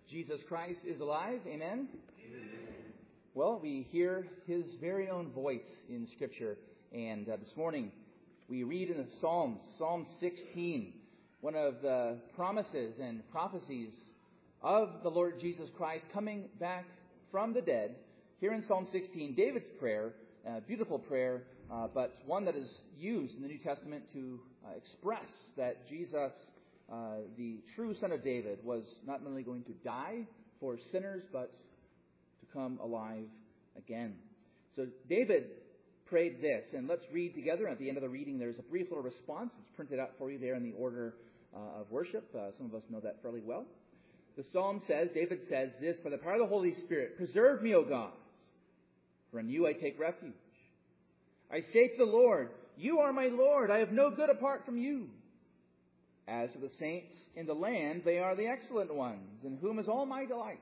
Jesus Christ is alive. Amen? Amen. Well, we hear his very own voice in Scripture. And this morning we read in the Psalms, Psalm 16, one of the promises and prophecies of the Lord Jesus Christ coming back from the dead. Here in Psalm 16, David's prayer, a beautiful prayer, but one that is used in the New Testament to express that Jesus, the true Son of David, was not only going to die for sinners, but to come alive again. So David prayed this, and let's read together. At the end of the reading, there's a brief little response. It's printed out for you there in the order of worship. Some of us know that fairly well. The psalm says, David says this, "By the power of the Holy Spirit, preserve me, O God, for in you I take refuge. I say to the Lord, you are my Lord. I have no good apart from you. As for the saints in the land, they are the excellent ones, in whom is all my delight.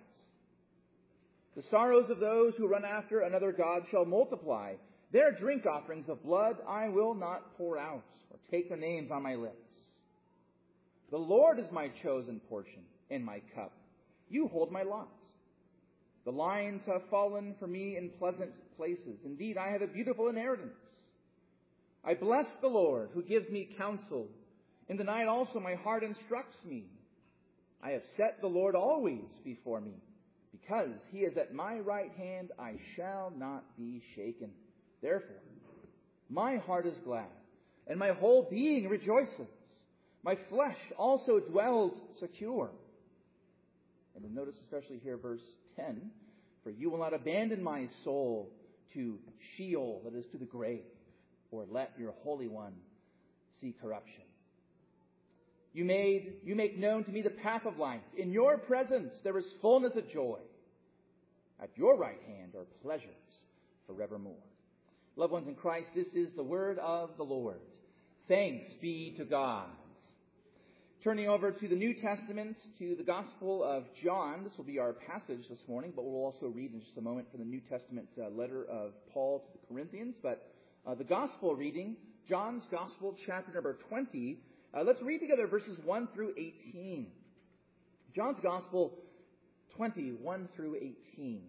The sorrows of those who run after another god shall multiply. Their drink offerings of blood I will not pour out, or take their names on my lips. The Lord is my chosen portion and my cup. You hold my lot. The lions have fallen for me in pleasant places. Indeed, I have a beautiful inheritance. I bless the Lord, who gives me counsel. In the night also my heart instructs me. I have set the Lord always before me. Because he is at my right hand, I shall not be shaken. Therefore, my heart is glad, and my whole being rejoices. My flesh also dwells secure." And then notice especially here verse 10, "For you will not abandon my soul to Sheol," that is, to the grave, "or let your Holy One see corruption. You make known to me the path of life. In your presence there is fullness of joy. At your right hand are pleasures forevermore." Loved ones in Christ, this is the word of the Lord. Thanks be to God. Turning over to the New Testament, to the Gospel of John. This will be our passage this morning, but we'll also read in just a moment from the New Testament letter of Paul to the Corinthians. But the Gospel reading, John's Gospel, chapter number 20. Let's read together verses 1 through 18. John's Gospel 20, 1 through 18.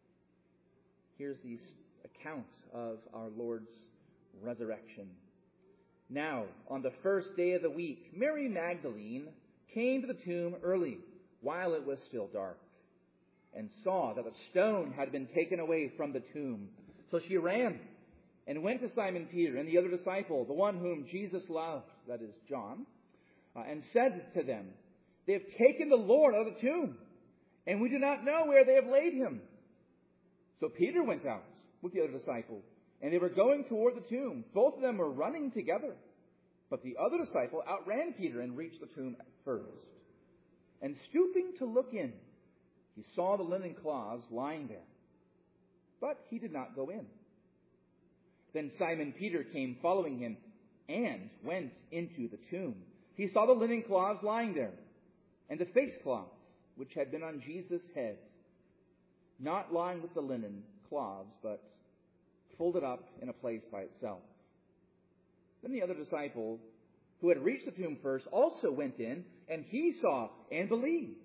Here's the account of our Lord's resurrection. "Now, on the first day of the week, Mary Magdalene came to the tomb early, while it was still dark, and saw that the stone had been taken away from the tomb. So she ran and went to Simon Peter and the other disciple, the one whom Jesus loved," that is John, "and said to them, 'They have taken the Lord out of the tomb, and we do not know where they have laid him.' So Peter went out with the other disciple, and they were going toward the tomb. Both of them were running together. But the other disciple outran Peter and reached the tomb first. And stooping to look in, he saw the linen cloths lying there. But he did not go in. Then Simon Peter came following him and went into the tomb. He saw the linen cloths lying there, and the face cloth which had been on Jesus' head, not lying with the linen cloths, but folded up in a place by itself. Then the other disciple, who had reached the tomb first, also went in, and he saw and believed.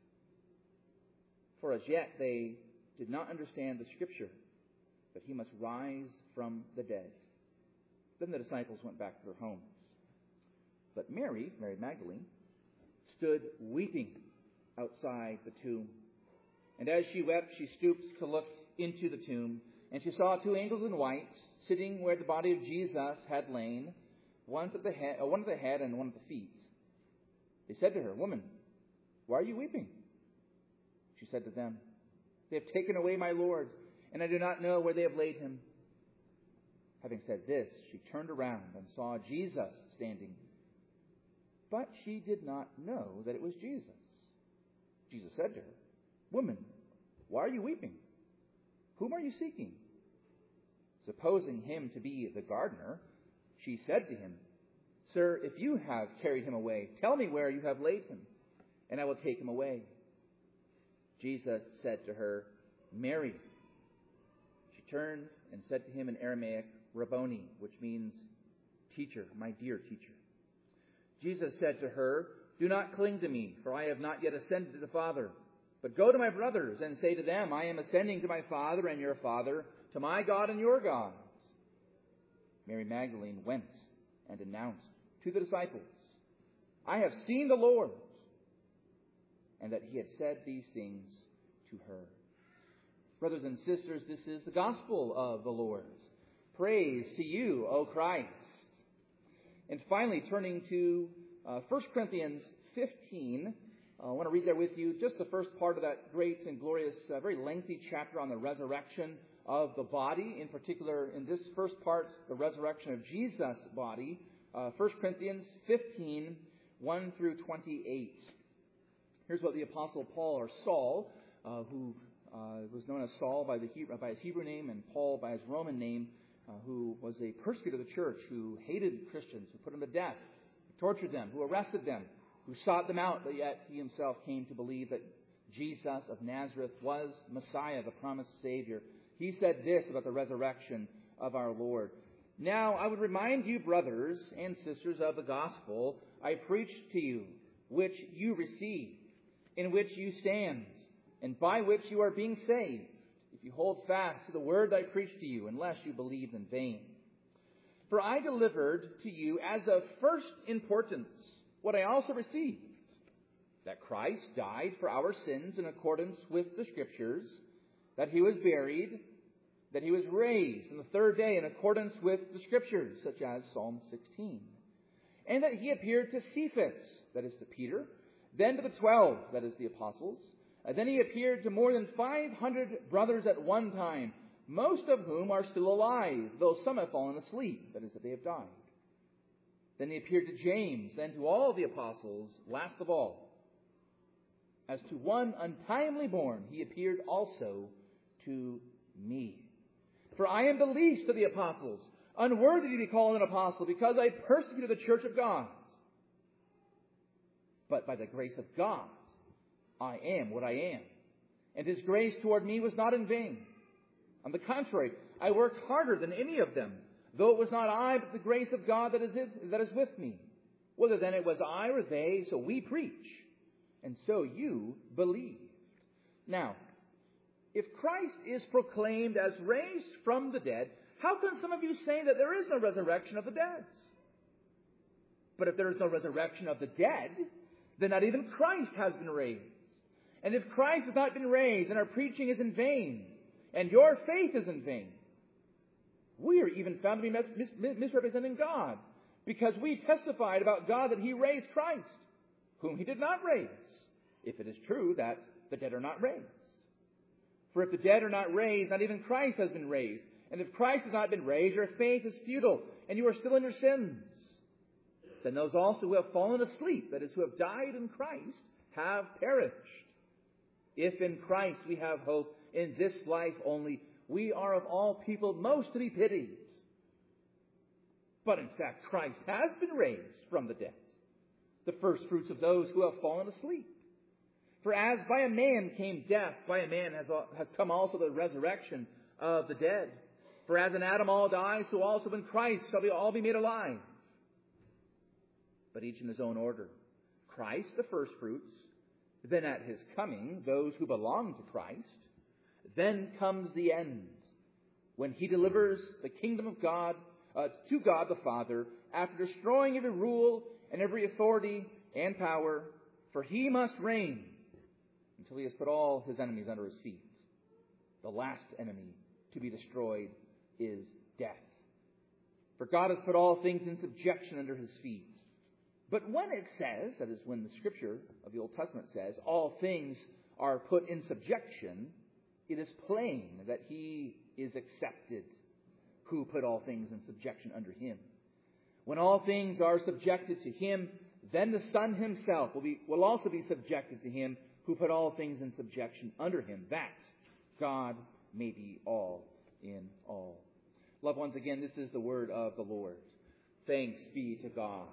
For as yet they did not understand the Scripture, that he must rise from the dead. Then the disciples went back to their homes. But Mary Magdalene, stood weeping outside the tomb. And as she wept, she stooped to look into the tomb, and she saw two angels in white, sitting where the body of Jesus had lain, one at the head and one at the feet. They said to her, 'Woman, why are you weeping?' She said to them, 'They have taken away my Lord, and I do not know where they have laid him.' Having said this, she turned around and saw Jesus standing. But she did not know that it was Jesus. Jesus said to her, 'Woman, why are you weeping? Whom are you seeking?' Supposing him to be the gardener, she said to him, 'Sir, if you have carried him away, tell me where you have laid him, and I will take him away.' Jesus said to her, 'Mary.' She turned and said to him in Aramaic, 'Rabboni,' which means teacher, my dear teacher. Jesus said to her, 'Do not cling to me, for I have not yet ascended to the Father. But go to my brothers and say to them, I am ascending to my Father and your Father, to my God and your God. Mary Magdalene went and announced to the disciples, I have seen the Lord, and that he had said these things to her. Brothers and sisters, this is the gospel of the Lord. Praise to you, O Christ. And finally, turning to 1 Corinthians 15, I want to read there with you just the first part of that great and glorious, very lengthy chapter on the resurrection of the body. In particular, in this first part, the resurrection of Jesus' body. 1 Corinthians 15, 1 through 28. Here's what the Apostle Paul, or Saul, who was known as Saul by his Hebrew name and Paul by his Roman name, who was a persecutor of the church, who hated Christians, who put them to death, who tortured them, who arrested them, who sought them out, but yet he himself came to believe that Jesus of Nazareth was Messiah, the promised Savior. He said this about the resurrection of our Lord. Now I would remind you, brothers and sisters, of the gospel I preached to you, which you received, in which you stand, and by which you are being saved, if you hold fast to the word I preached to you, unless you believed in vain. For I delivered to you as of first importance what I also received, that Christ died for our sins in accordance with the Scriptures, that he was buried, that he was raised on the third day in accordance with the Scriptures, such as Psalm 16, and that he appeared to Cephas, that is to Peter, then to the 12, that is the apostles, and then he appeared to more than 500 brothers at one time, most of whom are still alive, though some have fallen asleep, that is, that they have died. Then he appeared to James, then to all the apostles, last of all. As to one untimely born, he appeared also to me. For I am the least of the apostles, unworthy to be called an apostle, because I persecuted the church of God. But by the grace of God, I am what I am. And his grace toward me was not in vain. On the contrary, I worked harder than any of them, though it was not I, but the grace of God that is with me. Whether then it was I or they, so we preach, and so you believe. Now, if Christ is proclaimed as raised from the dead, how can some of you say that there is no resurrection of the dead? But if there is no resurrection of the dead, then not even Christ has been raised. And if Christ has not been raised, then our preaching is in vain, and your faith is in vain. We are even found to be misrepresenting God, because we testified about God that he raised Christ, whom he did not raise, if it is true that the dead are not raised. For if the dead are not raised, not even Christ has been raised. And if Christ has not been raised, your faith is futile, and you are still in your sins. Then those also who have fallen asleep, that is, who have died in Christ, have perished. If in Christ we have hope in this life only, we are of all people most to be pitied. But in fact, Christ has been raised from the dead, the first fruits of those who have fallen asleep. For as by a man came death, by a man has come also the resurrection of the dead. For as in Adam all die, so also in Christ shall we all be made alive. But each in his own order. Christ the first fruits, then at his coming those who belong to Christ. Then comes the end, when he delivers the kingdom of God to God the Father, after destroying every rule and every authority and power, for he must reign until he has put all his enemies under his feet. The last enemy to be destroyed is death. For God has put all things in subjection under his feet. But when it says, that is when the Scripture of the Old Testament says, all things are put in subjection, it is plain that he is accepted who put all things in subjection under him. When all things are subjected to him, then the Son himself will also be subjected to him who put all things in subjection under him, that God may be all in all. Loved ones, again, this is the word of the Lord. Thanks be to God.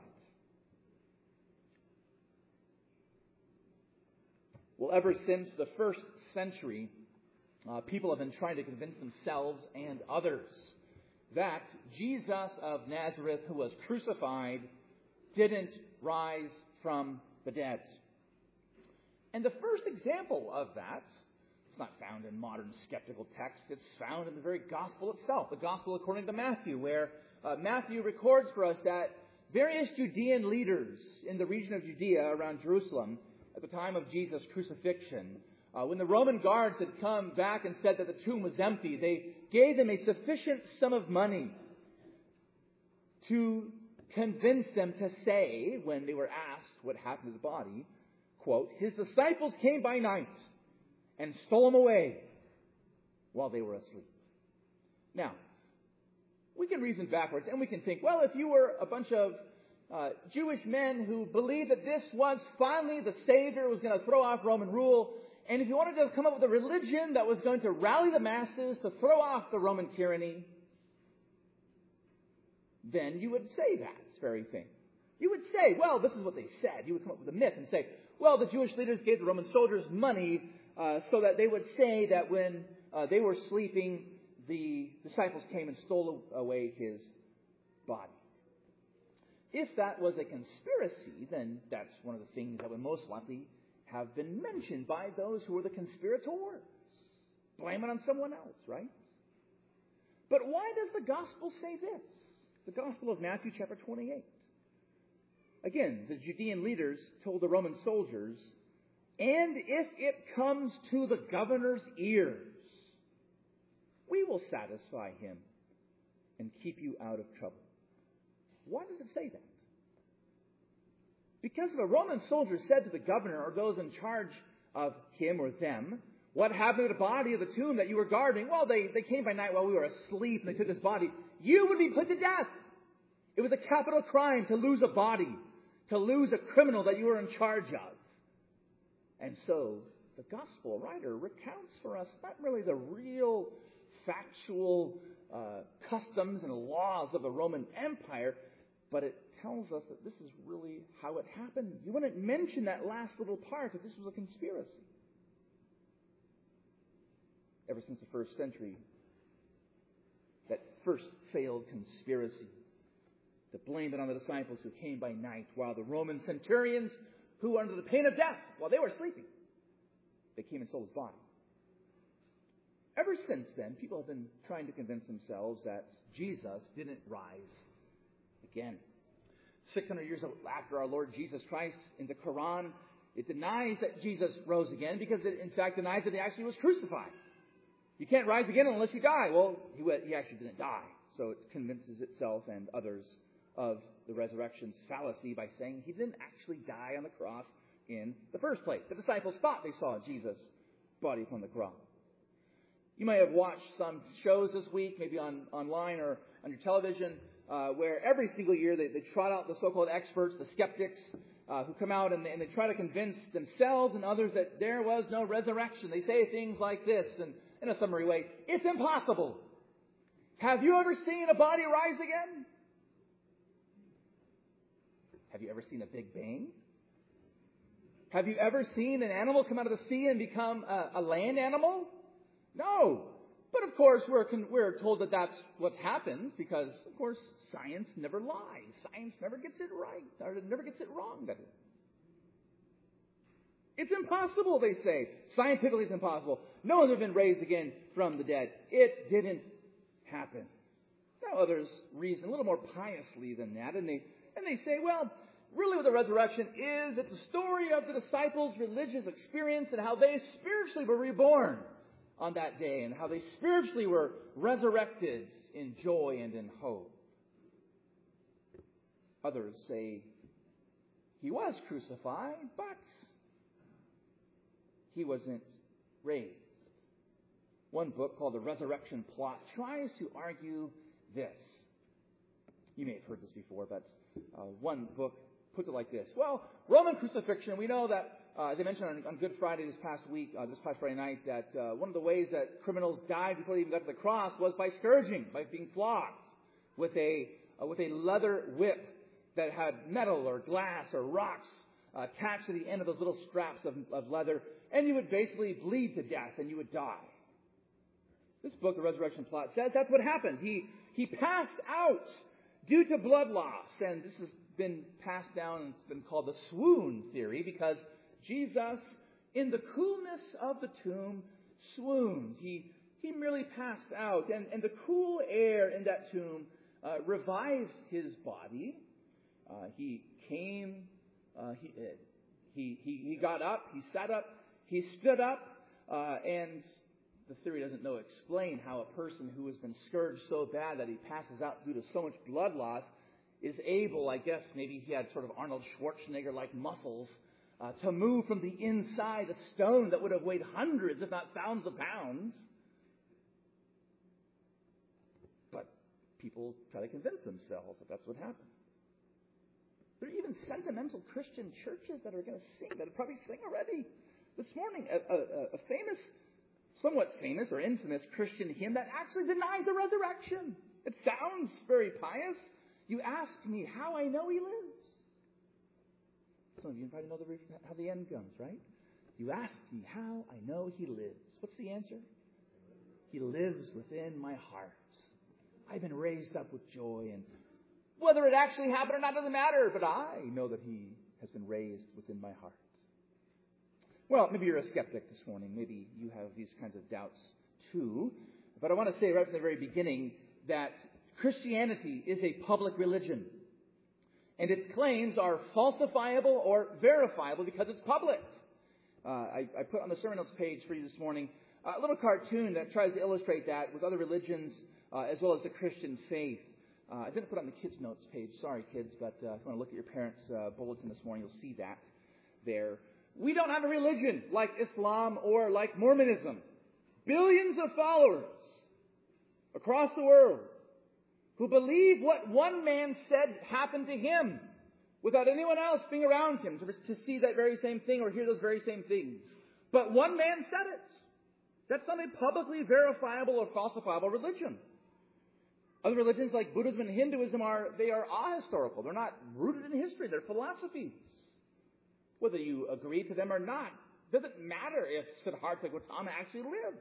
Well, ever since the first century, people have been trying to convince themselves and others that Jesus of Nazareth, who was crucified, didn't rise from the dead. And the first example of that, it's not found in modern skeptical texts. It's found in the very gospel itself, the gospel according to Matthew, where Matthew records for us that various Judean leaders in the region of Judea around Jerusalem at the time of Jesus' crucifixion, when the Roman guards had come back and said that the tomb was empty, they gave them a sufficient sum of money to convince them to say, when they were asked what happened to the body, quote, "His disciples came by night and stole him away while they were asleep." Now, we can reason backwards and we can think, well, if you were a bunch of Jewish men who believed that this was finally the Savior who was going to throw off Roman rule, and if you wanted to come up with a religion that was going to rally the masses to throw off the Roman tyranny, then you would say that very thing. You would say, well, this is what they said. You would come up with a myth and say, well, the Jewish leaders gave the Roman soldiers money so that they would say that when they were sleeping, the disciples came and stole away his body. If that was a conspiracy, then that's one of the things that would most likely have been mentioned by those who were the conspirators. Blame it on someone else, right? But why does the gospel say this? The gospel of Matthew chapter 28. Again, the Judean leaders told the Roman soldiers, "And if it comes to the governor's ears, we will satisfy him and keep you out of trouble." Why does it say that? Because if a Roman soldier said to the governor or those in charge of him or them, "What happened to the body of the tomb that you were guarding?" "Well, they came by night while we were asleep and they took his body," you would be put to death. It was a capital crime to lose a body, to lose a criminal that you were in charge of. And so the gospel writer recounts for us not really the real factual customs and laws of the Roman Empire, but it tells us that this is really how it happened. You wouldn't mention that last little part if this was a conspiracy. Ever since the first century, that first failed conspiracy to blame it on the disciples who came by night while the Roman centurions, who were under the pain of death while they were sleeping, they came and stole his body. Ever since then, people have been trying to convince themselves that Jesus didn't rise again. 600 years after our Lord Jesus Christ, in the Quran, it denies that Jesus rose again because it, in fact, denies that he actually was crucified. You can't rise again unless you die. Well, he actually didn't die. So it convinces itself and others of the resurrection's fallacy by saying he didn't actually die on the cross in the first place. The disciples thought they saw Jesus' body upon the cross. You may have watched some shows this week, maybe online or on your television, where every single year they trot out the so-called experts, the skeptics, who come out and they try to convince themselves and others that there was no resurrection. They say things like this, and in a summary way, "It's impossible. Have you ever seen a body rise again? Have you ever seen a Big Bang? Have you ever seen an animal come out of the sea and become a land animal? No. But of course, we're told that that's what happens because, of course, science never lies. Science never gets it right, or never gets it wrong. It's impossible, they say. Scientifically, it's impossible. No one has been raised again from the dead. It didn't happen. Now others reason a little more piously than that, and they say, well, really what the resurrection is, it's a story of the disciples' religious experience and how they spiritually were reborn on that day and how they spiritually were resurrected in joy and in hope. Others say he was crucified, but he wasn't raised. One book called The Resurrection Plot tries to argue this. You may have heard this before, but one book puts it like this. Well, Roman crucifixion, we know that, as I mentioned on Good Friday this past Friday night, that one of the ways that criminals died before they even got to the cross was by scourging, by being flogged with a leather whip that had metal or glass or rocks attached to the end of those little straps of leather, and you would basically bleed to death and you would die. This book, The Resurrection Plot, says that's what happened. He passed out due to blood loss, and this has been passed down and it's been called the swoon theory because Jesus in the coolness of the tomb, swooned. He merely passed out, and the cool air in that tomb revived his body. He came, he got up, he sat up, he stood up, and the theory doesn't explain how a person who has been scourged so bad that he passes out due to so much blood loss is able, I guess maybe he had sort of Arnold Schwarzenegger-like muscles, to move from the inside a stone that would have weighed hundreds, if not thousands of pounds. But people try to convince themselves that that's what happened. There are even sentimental Christian churches that are going to sing, that probably sing already. This morning, a famous, somewhat famous or infamous Christian hymn that actually denies the resurrection. It sounds very pious. You asked me how I know he lives. Some of you probably know how the end comes, right? You asked me how I know he lives. What's the answer? He lives within my heart. I've been raised up with joy, and whether it actually happened or not doesn't matter, but I know that he has been raised within my heart. Well, maybe you're a skeptic this morning. Maybe you have these kinds of doubts too. But I want to say right from the very beginning that Christianity is a public religion. And its claims are falsifiable or verifiable because it's public. I put on the sermon notes page for you this morning a little cartoon that tries to illustrate that with other religions as well as the Christian faith. I didn't put it on the kids' notes page. Sorry, kids, but if you want to look at your parents' bulletin this morning, you'll see that there. We don't have a religion like Islam or like Mormonism. Billions of followers across the world who believe what one man said happened to him without anyone else being around him to see that very same thing or hear those very same things. But one man said it. That's not a publicly verifiable or falsifiable religion. Other religions like Buddhism and Hinduism are ahistorical. They're not rooted in history. They're philosophies. Whether you agree to them or not, doesn't matter if Siddhartha Gautama actually lived.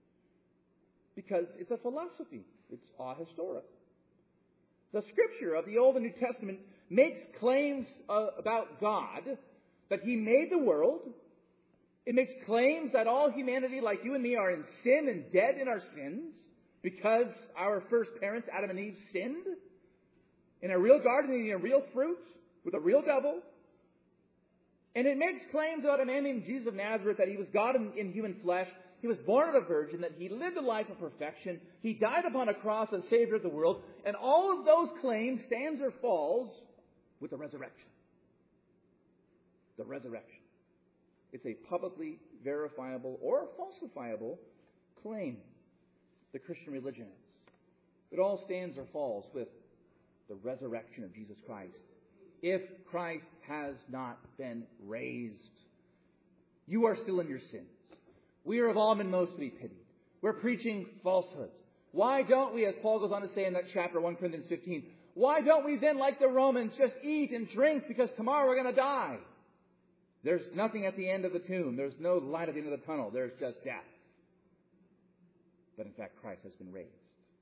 Because it's a philosophy. It's ahistorical. The Scripture of the Old and New Testament makes claims about God, that He made the world. It makes claims that all humanity, like you and me, are in sin and dead in our sins because our first parents, Adam and Eve, sinned in a real garden, eating a real fruit with a real devil. And it makes claims about a man named Jesus of Nazareth that He was God in human flesh. He was born of a virgin, that He lived a life of perfection. He died upon a cross as Savior of the world. And all of those claims stands or falls with the resurrection. The resurrection. It's a publicly verifiable or falsifiable claim. The Christian religion is. It all stands or falls with the resurrection of Jesus Christ. If Christ has not been raised, you are still in your sins. We are of all men most to be pitied. We're preaching falsehood. Why don't we, as Paul goes on to say in that chapter, 1 Corinthians 15, why don't we then, like the Romans, just eat and drink because tomorrow we're going to die? There's nothing at the end of the tomb. There's no light at the end of the tunnel. There's just death. But in fact, Christ has been raised.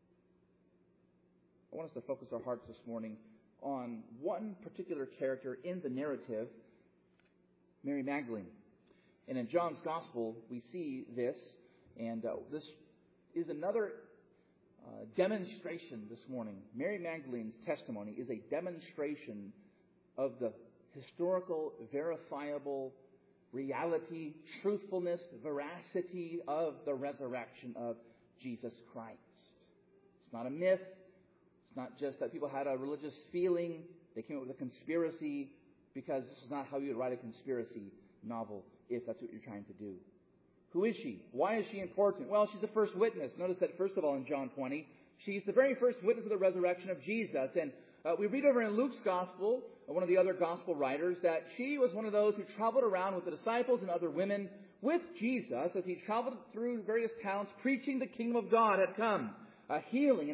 I want us to focus our hearts this morning on one particular character in the narrative, Mary Magdalene. And in John's Gospel, we see this, and this is another demonstration this morning. Mary Magdalene's testimony is a demonstration of the historical, verifiable reality, truthfulness, veracity of the resurrection of Jesus Christ. It's not a myth. It's not just that people had a religious feeling. They came up with a conspiracy, because this is not how you would write a conspiracy novel if that's what you're trying to do. Who is she? Why is she important? Well, she's the first witness. Notice that, first of all, in John 20, she's the very first witness of the resurrection of Jesus. And we read over in Luke's Gospel, one of the other Gospel writers, that she was one of those who traveled around with the disciples and other women with Jesus as He traveled through various towns preaching the kingdom of God had come, healing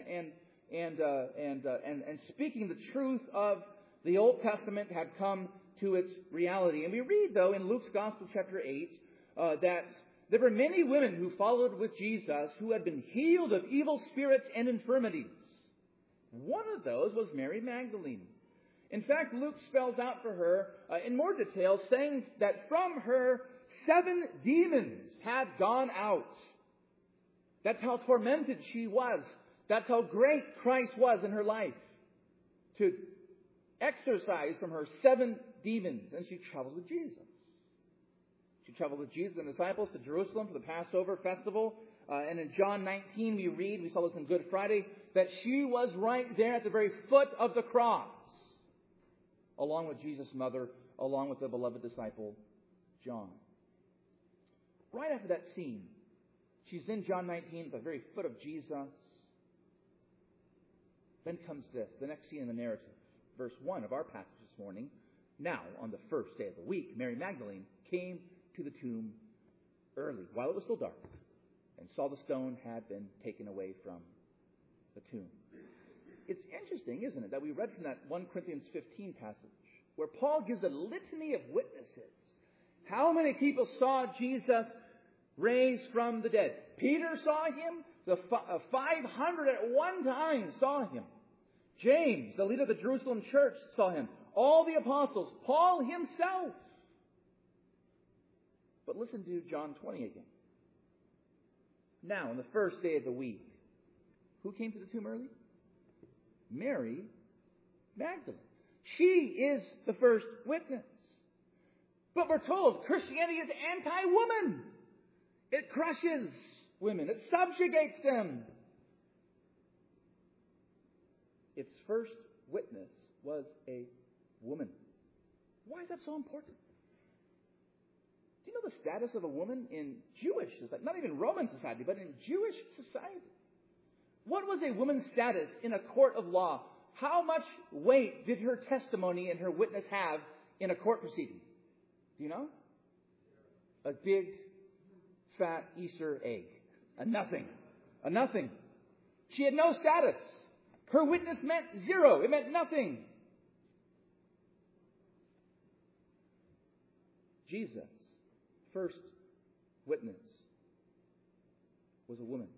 and speaking the truth of the Old Testament had come to its reality. And we read, though, in Luke's Gospel, chapter 8, that there were many women who followed with Jesus who had been healed of evil spirits and infirmities. One of those was Mary Magdalene. In fact, Luke spells out for her in more detail, saying that from her 7 demons had gone out. That's how tormented she was. That's how great Christ was in her life. To exorcise from her 7 demons. And she traveled with Jesus. She traveled with Jesus and the disciples to Jerusalem for the Passover festival. And in John 19 we saw this on Good Friday, that she was right there at the very foot of the cross. Along with Jesus' mother, along with the beloved disciple, John. Right after that scene, she's in John 19 at the very foot of Jesus. Then comes this, the next scene in the narrative. Verse 1 of our passage this morning. Now, on the first day of the week, Mary Magdalene came to the tomb early, while it was still dark, and saw the stone had been taken away from the tomb. It's interesting, isn't it, that we read from that 1 Corinthians 15 passage, where Paul gives a litany of witnesses. How many people saw Jesus raised from the dead? Peter saw him. The 500 at one time saw him. James, the leader of the Jerusalem church, saw him. All the apostles. Paul himself. But listen to John 20 again. Now, on the first day of the week, who came to the tomb early? Mary Magdalene. She is the first witness. But we're told Christianity is anti-woman. It crushes women. It subjugates them. Its first witness was a woman. Why is that so important? Do you know the status of a woman in Jewish society? Not even Roman society, but in Jewish society. What was a woman's status in a court of law? How much weight did her testimony and her witness have in a court proceeding? Do you know? A big, fat Easter egg. A nothing. A nothing. She had no status. Her witness meant 0. It meant nothing. Jesus, first witness, was a woman.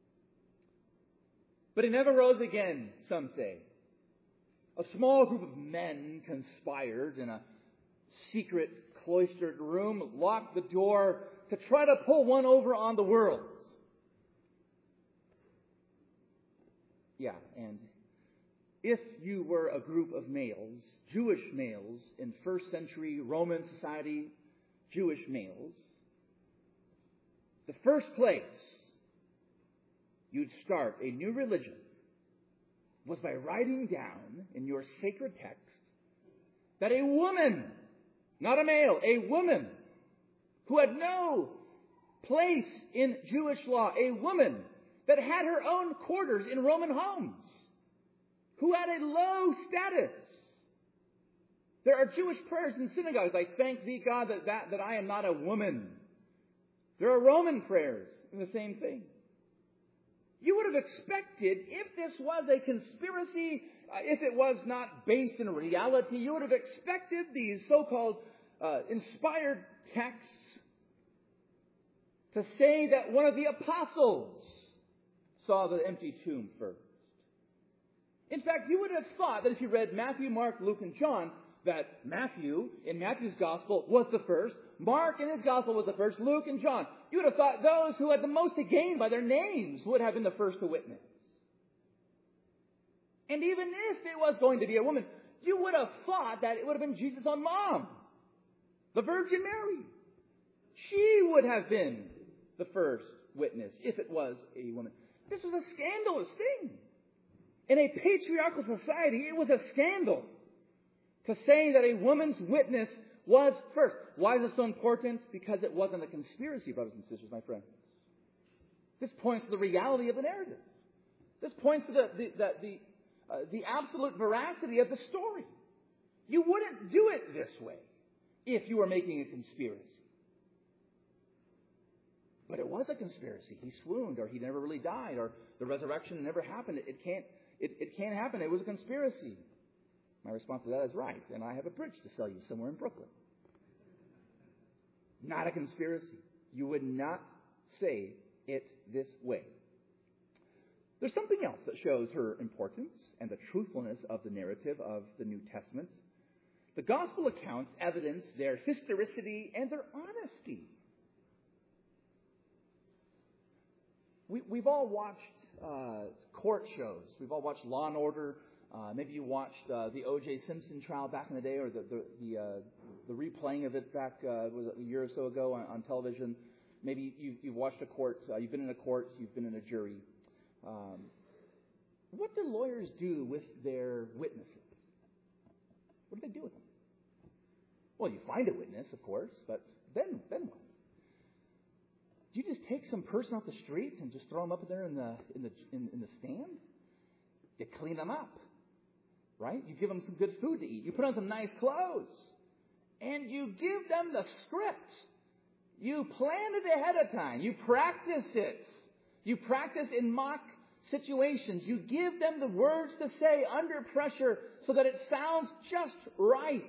But he never rose again, some say. A small group of men conspired in a secret cloistered room, locked the door to try to pull one over on the world. Yeah, and if you were a group of males, Jewish males, in first century Roman society, Jewish males, the first place you'd start a new religion was by writing down in your sacred text that a woman, not a male, a woman who had no place in Jewish law, a woman that had her own quarters in Roman homes, who had a low status. There are Jewish prayers in synagogues like, "Thank thee, God, that I am not a woman." There are Roman prayers in the same thing. You would have expected, if this was a conspiracy, if it was not based in reality, you would have expected these so-called inspired texts to say that one of the apostles saw the empty tomb first. In fact, you would have thought that if you read Matthew, Mark, Luke, and John, that Matthew, in Matthew's gospel, was the first. Mark, in his gospel, was the first. Luke and John. You would have thought those who had the most to gain by their names would have been the first to witness. And even if it was going to be a woman, you would have thought that it would have been Jesus' own mom, the Virgin Mary. She would have been the first witness if it was a woman. This was a scandalous thing. In a patriarchal society, it was a scandal to say that a woman's witness was first. Why is it so important? Because it wasn't a conspiracy, brothers and sisters, my friends. This points to the reality of the narrative. This points to the absolute veracity of the story. You wouldn't do it this way if you were making a conspiracy. But it was a conspiracy. He swooned, or he never really died, or the resurrection never happened. It can't happen. It was a conspiracy. My response to that is right, and I have a bridge to sell you somewhere in Brooklyn. Not a conspiracy. You would not say it this way. There's something else that shows her importance and the truthfulness of the narrative of the New Testament. The gospel accounts evidence their historicity and their honesty. we've all watched court shows. We've all watched Law and Order. Maybe you watched the O.J. Simpson trial back in the day, or the replaying of it back was it a year or so ago on television. Maybe you've watched a court. You've been in a court. You've been in a jury. What do lawyers do with their witnesses? What do they do with them? Well, you find a witness, of course, but then what? Do you just take some person off the street and just throw them up there in the stand? You clean them up, right? You give them some good food to eat. You put on some nice clothes, and you give them the script. You plan it ahead of time. You practice it. You practice in mock situations. You give them the words to say under pressure so that it sounds just right.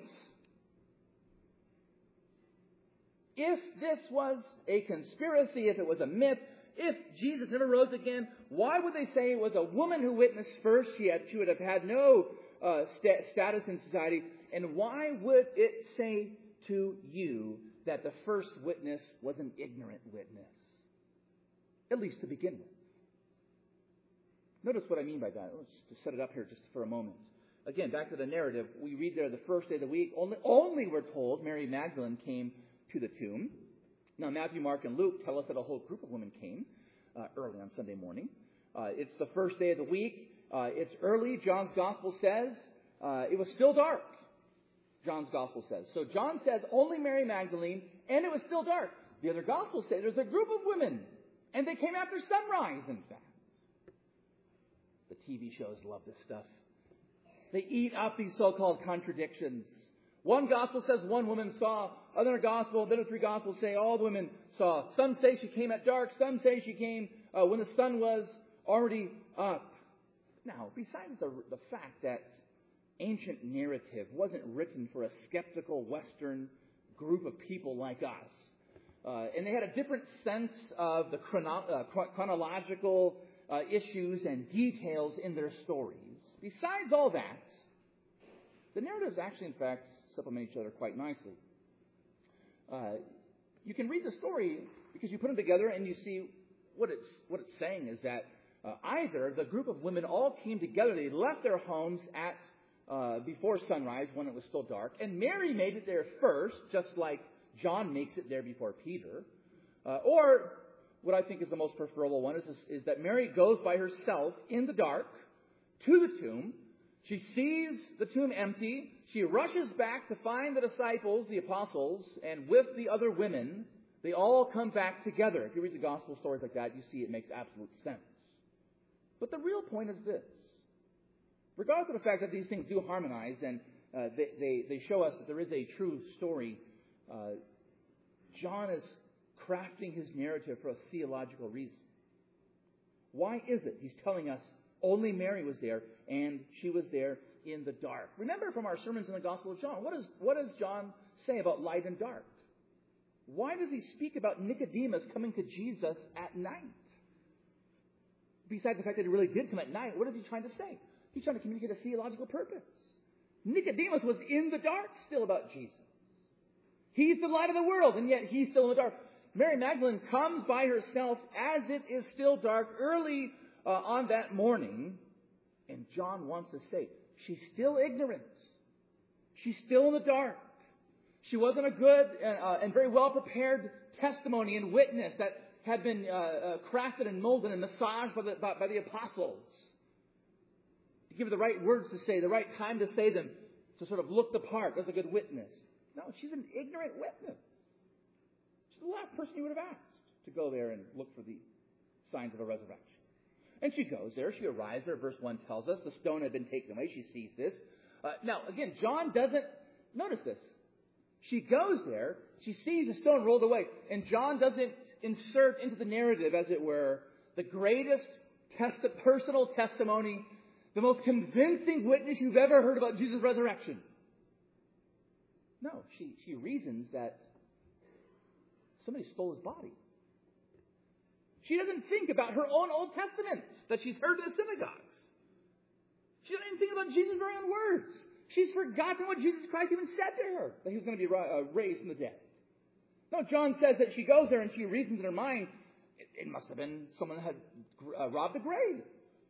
If this was a conspiracy, if it was a myth, if Jesus never rose again, why would they say it was a woman who witnessed first? She would have had no status in society. And why would it say to you that the first witness was an ignorant witness? At least to begin with. Notice what I mean by that. Let's just set it up here just for a moment. Again, back to the narrative. We read there the first day of the week. Only we're told Mary Magdalene came to the tomb. Now, Matthew, Mark, and Luke tell us that a whole group of women came early on Sunday morning. It's the first day of the week. It's early. John's Gospel says it was still dark. John's Gospel says. So John says only Mary Magdalene, and it was still dark. The other Gospels say there's a group of women, and they came after sunrise, in fact. The TV shows love this stuff. They eat up these so-called contradictions. One gospel says one woman saw. Another gospel, the other three gospels say all the women saw. Some say she came at dark. Some say she came when the sun was already up. Now, besides the fact that ancient narrative wasn't written for a skeptical Western group of people like us, and they had a different sense of the chronological issues and details in their stories. Besides all that, the narratives actually, in fact, supplement each other quite nicely. You can read the story because you put them together and you see what it's saying is that either the group of women all came together, they left their homes at before sunrise when it was still dark, and Mary made it there first, just like John makes it there before Peter, or what I think is the most preferable one is that Mary goes by herself in the dark to the tomb. She sees the tomb empty. She rushes back to find the disciples, the apostles, and with the other women, they all come back together. If you read the gospel stories like that, you see it makes absolute sense. But the real point is this. Regardless of the fact that these things do harmonize and they show us that there is a true story, John is crafting his narrative for a theological reason. Why is it he's telling us only Mary was there and she was there in the dark? Remember from our sermons in the Gospel of John, what does John say about light and dark? Why does he speak about Nicodemus coming to Jesus at night? Besides the fact that he really did come at night, what is he trying to say? He's trying to communicate a theological purpose. Nicodemus was in the dark still about Jesus. He's the light of the world, and yet he's still in the dark. Mary Magdalene comes by herself as it is still dark early on that morning, and John wants to say, she's still ignorant. She's still in the dark. She wasn't a good and very well-prepared testimony and witness that had been crafted and molded and massaged by the apostles. To give her the right words to say, the right time to say them, to sort of look the part as a good witness. No, she's an ignorant witness. She's the last person you would have asked to go there and look for the signs of a resurrection. And she goes there. She arrives there. Verse 1 tells us the stone had been taken away. She sees this. Now, again, John doesn't notice this. She goes there. She sees the stone rolled away. And John doesn't insert into the narrative, as it were, the greatest personal testimony, the most convincing witness you've ever heard about Jesus' resurrection. No, she reasons that somebody stole his body. She doesn't think about her own Old Testament that she's heard in the synagogues. She doesn't even think about Jesus' very own words. She's forgotten what Jesus Christ even said to her, that he was going to be raised from the dead. No, John says that she goes there and she reasons in her mind, It must have been someone that had robbed a grave.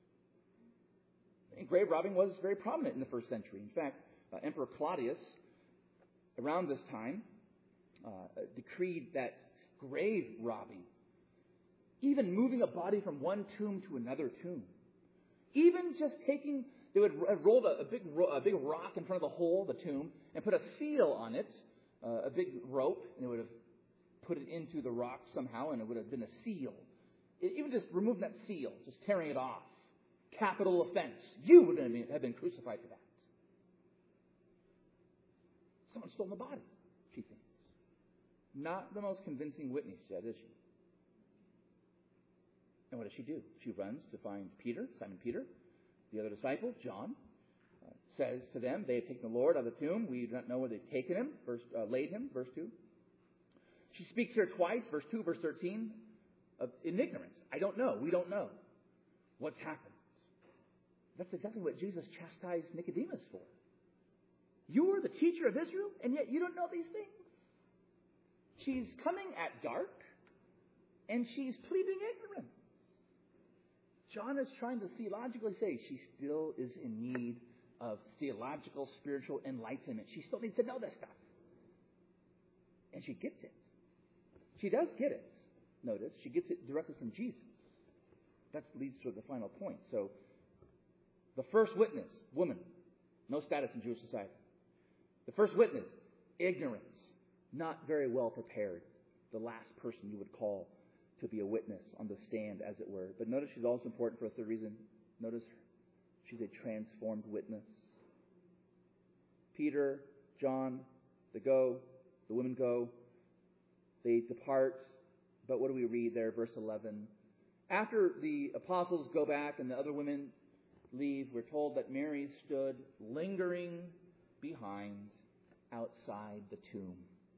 And grave robbing was very prominent in the first century. In fact, Emperor Claudius, around this time, decreed that grave robbing, even moving a body from one tomb to another tomb, even just taking, they would have rolled a big rock in front of the hole of the tomb and put a seal on it, a big rope, and they would have put it into the rock somehow, and it would have been a seal. Even just removing that seal, just tearing it off, capital offense. You would have been crucified for that. Someone stole the body, she thinks. Not the most convincing witness yet, is she? And what does she do? She runs to find Peter, Simon Peter, the other disciple, John, says to them, they have taken the Lord out of the tomb. We do not know where they've taken him, laid him, verse 2. She speaks here twice, verse 2, verse 13, in ignorance. I don't know. We don't know what's happened. That's exactly what Jesus chastised Nicodemus for. You are the teacher of Israel, and yet you don't know these things. She's coming at dark, and she's pleading ignorance. John is trying to theologically say she still is in need of theological, spiritual enlightenment. She still needs to know this stuff. And she gets it. She does get it. Notice, she gets it directly from Jesus. That leads to the final point. So, the first witness, woman, no status in Jewish society. The first witness, ignorance, not very well prepared. The last person you would call to be a witness on the stand, as it were. But notice she's also important for a third reason. Notice she's a transformed witness. Peter, John, the women go. They depart. But what do we read there? Verse 11. After the apostles go back and the other women leave, we're told that Mary stood lingering behind outside the tomb.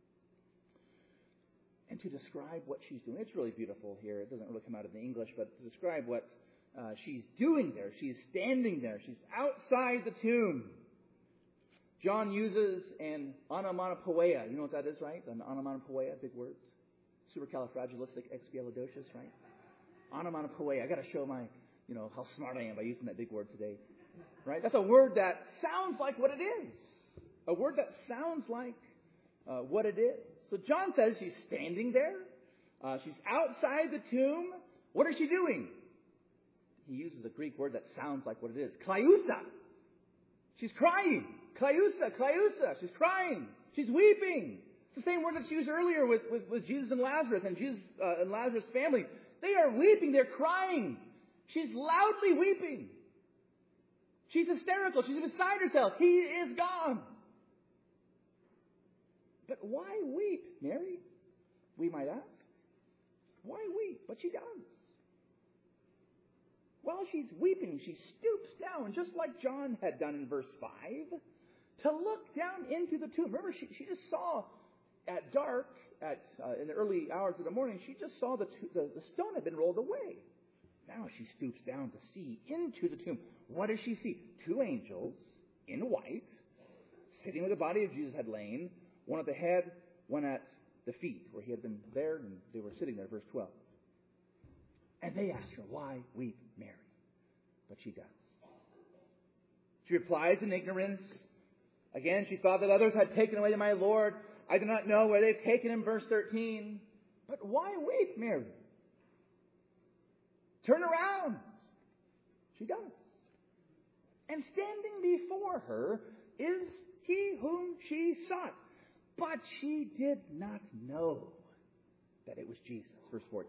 And to describe what she's doing, it's really beautiful here. It doesn't really come out of the English, but to describe what she's doing there. She's standing there. She's outside the tomb. John uses an onomatopoeia. You know what that is, right? An onomatopoeia, big words. Supercalifragilisticexpialidocious, right? Onomatopoeia. I got to show my, how smart I am by using that big word today. Right? That's a word that sounds like what it is. A word that sounds like what it is. So John says she's standing there. She's outside the tomb. What is she doing? He uses a Greek word that sounds like what it is. Kliousa. She's crying. Kliousa. She's crying. She's weeping. It's the same word that's used earlier with Jesus and Lazarus and Jesus and Lazarus' family. They are weeping. They're crying. She's loudly weeping. She's hysterical. She's beside herself. He is gone. But why weep, Mary? We might ask. Why weep? But she does. While she's weeping, she stoops down, just like John had done in verse 5, to look down into the tomb. Remember, she just saw at dark, in the early hours of the morning, she just saw the stone had been rolled away. Now she stoops down to see into the tomb. What does she see? Two angels in white, sitting where the body of Jesus had lain, one at the head, one at the feet, where he had been there, and they were sitting there, verse 12. And they ask her, why weep, Mary? But she does. She replies in ignorance. Again, she thought that others had taken away my Lord. I do not know where they've taken him, verse 13. But why weep, Mary? Turn around. She does. And standing before her is he whom she sought. But she did not know that it was Jesus, verse 14.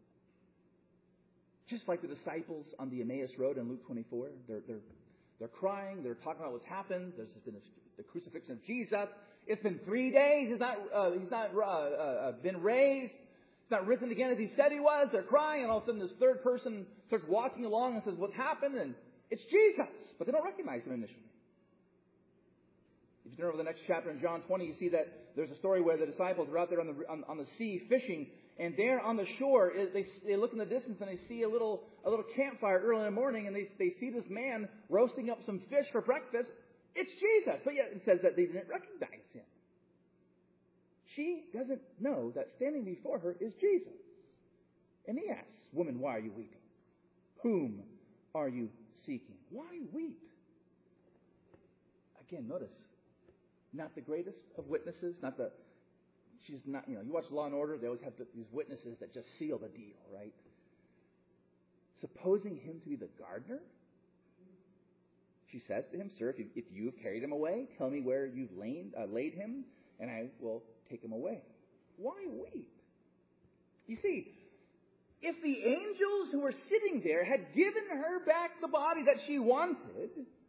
Just like the disciples on the Emmaus Road in Luke 24, they're crying, they're talking about what's happened. There's been the crucifixion of Jesus. It's been 3 days. He's not been raised. He's not risen again as he said he was. They're crying, and all of a sudden this third person starts walking along and says, "What's happened?" And it's Jesus, but they don't recognize him initially. If you turn over the next chapter in John 20, you see that there's a story where the disciples are out there on the sea fishing, and there on the shore, they look in the distance and they see a little campfire early in the morning, and they see this man roasting up some fish for breakfast. It's Jesus, but yet it says that they didn't recognize him. She doesn't know that standing before her is Jesus. And he asks, "Woman, why are you weeping? Whom are you seeking?" Why weep? Again, notice, not the greatest of witnesses, she's not, you watch Law and Order, they always have these witnesses that just seal the deal, right? Supposing him to be the gardener, she says to him, "Sir, if you have carried him away, tell me where you've laid him, and I will take him away." Why weep? You see, if the angels who were sitting there had given her back the body that she wanted,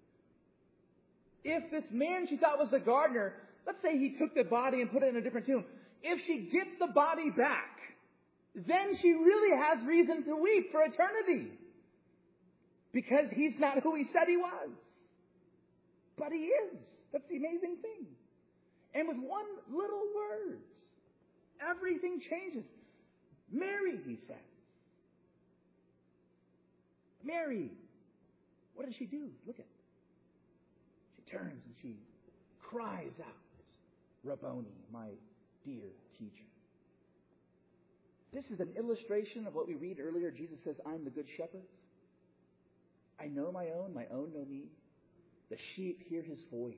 if this man she thought was the gardener, let's say he took the body and put it in a different tomb, if she gets the body back, then she really has reason to weep for eternity. Because he's not who he said he was. But he is. That's the amazing thing. And with one little word, everything changes. "Mary," he says. Mary. What does she do? Look at it. She turns and she cries out, "Rabboni, my dear teacher." This is an illustration of what we read earlier. Jesus says, "I'm the good shepherd. I know my own know me. The sheep hear his voice."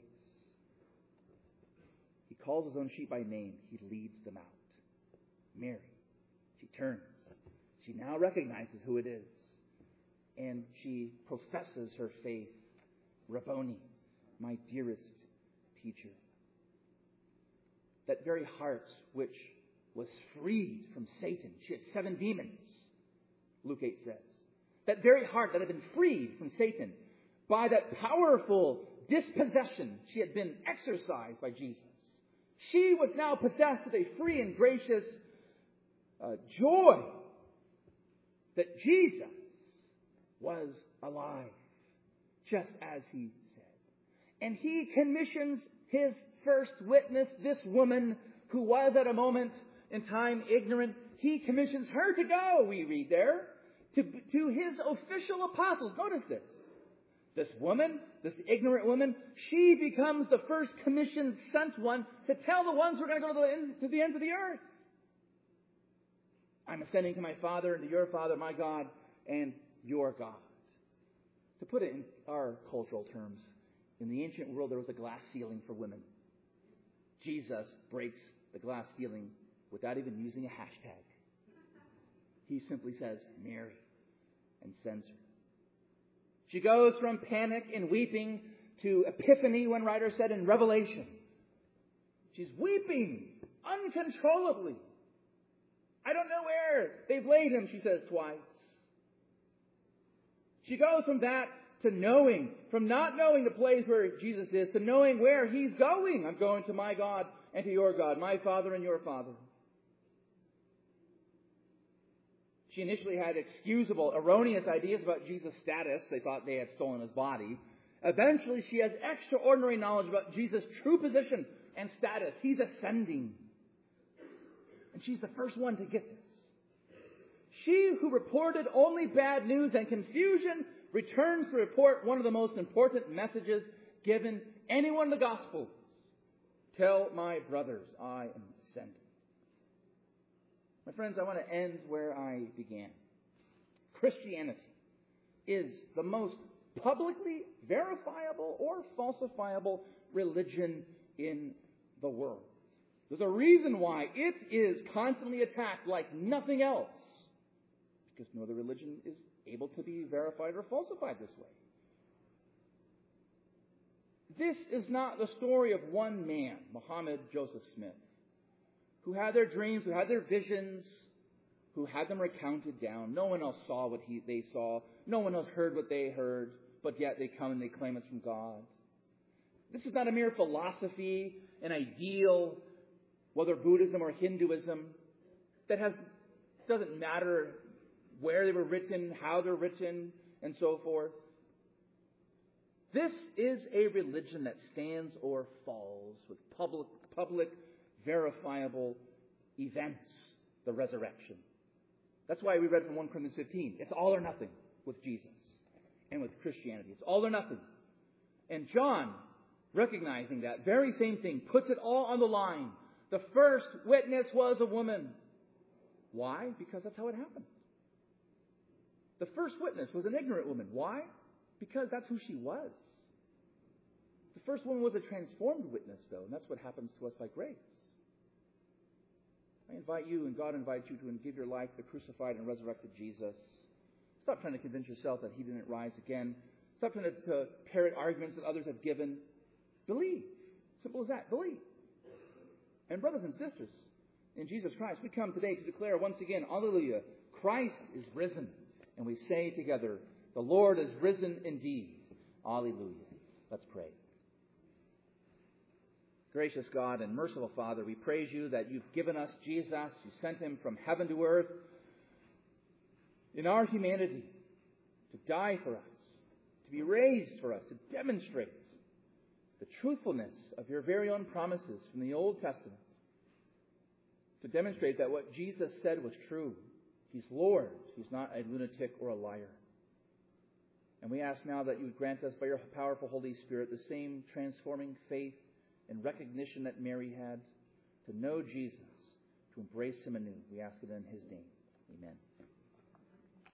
He calls his own sheep by name. He leads them out. Mary. She turns. She now recognizes who it is. And she professes her faith. "Rabboni, my dearest teacher." That very heart which was freed from Satan. She had 7 demons, Luke 8 says. That very heart that had been freed from Satan by that powerful dispossession, she had been exorcised by Jesus. She was now possessed with a free and gracious joy that Jesus was alive, just as he said. And he commissions his first witness, this woman who was at a moment in time ignorant. He commissions her to go, we read there, to his official apostles. Notice this. This woman, this ignorant woman, she becomes the first commissioned sent one to tell the ones who are going to go to the ends of the earth. "I'm ascending to my Father and to your Father, my God, and your God." To put it in our cultural terms, in the ancient world there was a glass ceiling for women. Jesus breaks the glass ceiling without even using a hashtag. He simply says, "Mary," and sends her. She goes from panic and weeping to epiphany, one writer said, in Revelation. She's weeping uncontrollably. "I don't know where they've laid him," she says twice. She goes from that to knowing, from not knowing the place where Jesus is, to knowing where he's going. "I'm going to my God and to your God, my Father and your Father." She initially had excusable, erroneous ideas about Jesus' status. They thought they had stolen his body. Eventually, she has extraordinary knowledge about Jesus' true position and status. He's ascending. And she's the first one to get this. She who reported only bad news and confusion returns to report one of the most important messages given anyone in the Gospels. "Tell my brothers I am ascending." My friends, I want to end where I began. Christianity is the most publicly verifiable or falsifiable religion in the world. There's a reason why it is constantly attacked like nothing else. Because no other religion is able to be verified or falsified this way. This is not the story of one man, Muhammad Joseph Smith, who had their dreams, who had their visions, who had them recounted down. No one else saw what they saw. No one else heard what they heard. But yet they come and they claim it's from God. This is not a mere philosophy, an ideal, whether Buddhism or Hinduism, that doesn't matter where they were written, how they're written, and so forth. This is a religion that stands or falls with public verifiable events, the resurrection. That's why we read from 1 Corinthians 15. It's all or nothing with Jesus and with Christianity. It's all or nothing. And John, recognizing that very same thing, puts it all on the line. The first witness was a woman. Why? Because that's how it happened. The first witness was an ignorant woman. Why? Because that's who she was. The first woman was a transformed witness, though, and that's what happens to us by grace. I invite you, and God invites you to give your life to the crucified and resurrected Jesus. Stop trying to convince yourself that he didn't rise again. Stop trying to parrot arguments that others have given. Believe. Simple as that. Believe. And brothers and sisters, in Jesus Christ, we come today to declare once again, Alleluia, Christ is risen. And we say together, the Lord is risen indeed. Alleluia. Let's pray. Gracious God and merciful Father, we praise you that you've given us Jesus. You sent him from heaven to earth in our humanity to die for us, to be raised for us, to demonstrate the truthfulness of your very own promises from the Old Testament, to demonstrate that what Jesus said was true. He's Lord. He's not a lunatic or a liar. And we ask now that you would grant us by your powerful Holy Spirit the same transforming faith and recognition that Mary had, to know Jesus, to embrace him anew. We ask it in his name. Amen.